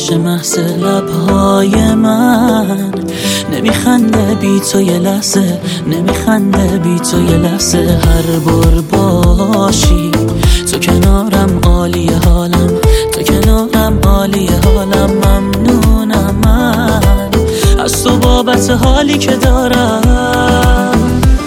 عشق محض لبهای من نمیخنده بی تو یه لحظه، نمیخنده بی تو یه لحظه. هر بار باشی تو کنارم عالی حالم، تو کنارم عالی حالم. ممنونم من از تو بابت حالی که دارم.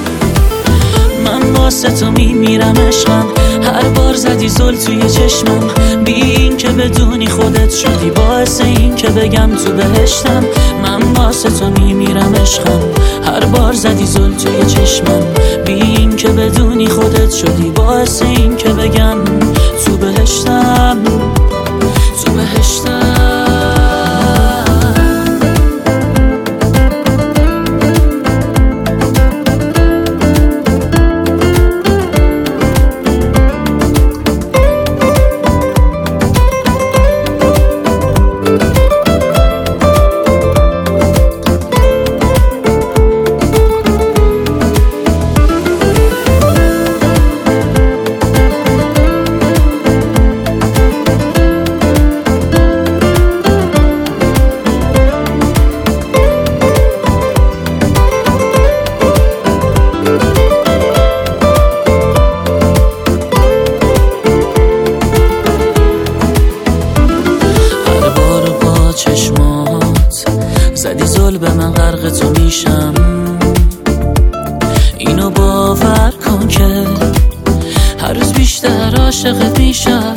من واسه تو میمیرم عشقم، هر بار زدی زل توی چشمم، بی این که بدونی خودت شدی باعث این که بگم تو بهشتم. من واسه تو میمیرم عشقم، هر بار زدی زل توی چشمم، بی این که بدونی خودت شدی باعث این که بگم تو بهشتم، تو بهشتم. زدی زل به من غرق تو میشم، اینو باور کن که هر روز بیشتر عاشقت میشم.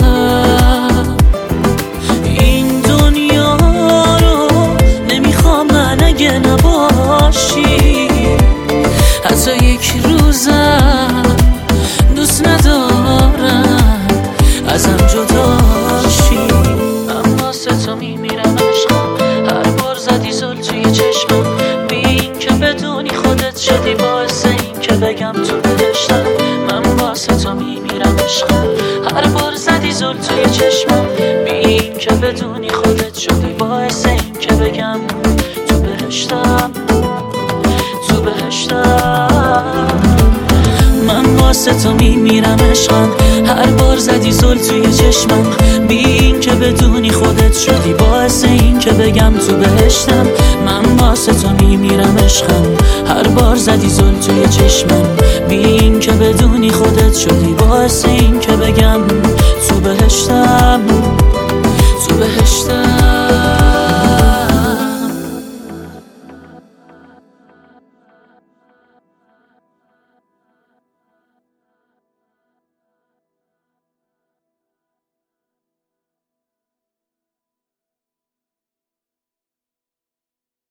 این دنیا رو نمیخوام من اگه نباشی، حتی یک روزم دوست ندارم ازم جداشی. من واسه تو میمیرم عشقم، هر بار زدی زل توی چشمم، بی این که بدونی خودت شدی باعث این که بگم تو بهشتم. من واسه تو میمیرم عشقم، هر بار زدی زل توی چشمم، بی این که بدونی خودت شدی باعث این که بگم تو بهشتم، تو بهشتم. من واسه تو میمیرم عشقم، هر بار زدی زل توی چشمم، بی این که بدونی خودت شدی باعث این که بگم تو بهشتم. من واسه تو میمیرم عشقم، هر بار زدی زل توی چشمم، بی این که بدونی خودت شدی باعث این که بگم تو بهشتم، تو بهشتم.